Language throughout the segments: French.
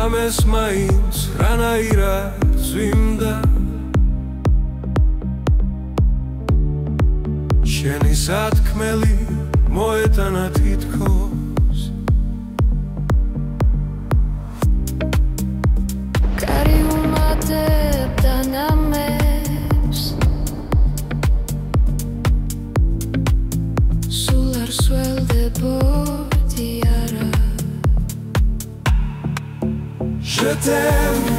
ღამეს მაინც რანაირად წვიმდა შენი სათქმელი მოეტანა თითქოს კარი უმატებდა ნამებს სულ არ სველდებოდი არა Je t'aime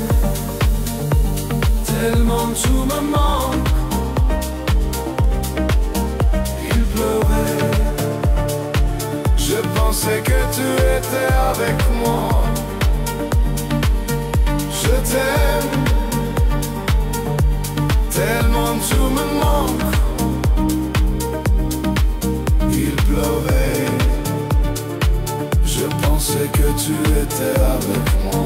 tellement tu me manques. Il pleuvait, je pensais que tu étais avec moi. Je t'aime tellement tu me manques. Il pleuvait, je pensais que tu étais avec moi.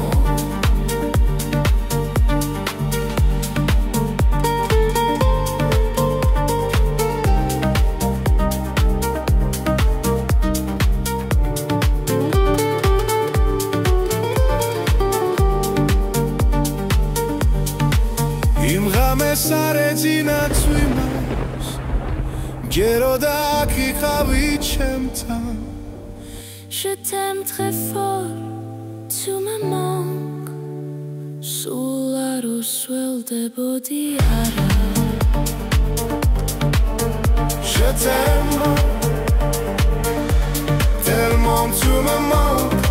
Im ღამეს არ ეძინა წვიმას გერო და აქ იყავი ჩემთან Je t'aime très fort, tu me manques სულ არ უსველდებოდი არა Je t'aime tellement tu me manques.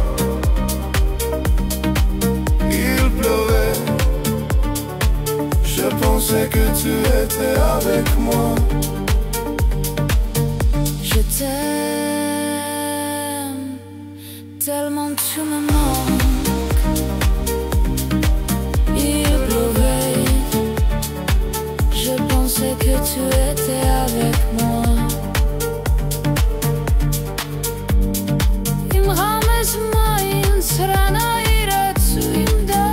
Il pleuvait, je pensais que tu étais avec moi. Je t'aime tellement tu me manques. Il pleuvait, je pensais que tu étais avec moi. Im ღამეს მაინც რანაირად წვიმდა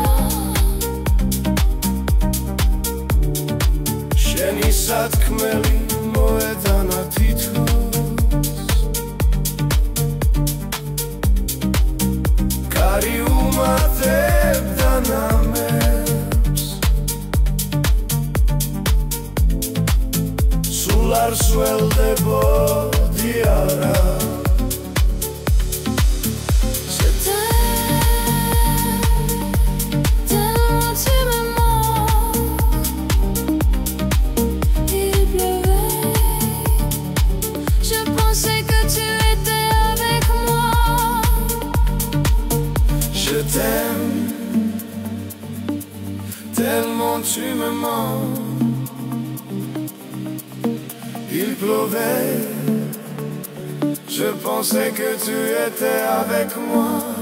შენი სათქმელი მოედანა თითქოს კარი უმატებდა ნამებს სულ არ სველდებოდი არა Je t'aime tellement tu me manques. Il pleuvait, je pensais que tu étais avec moi.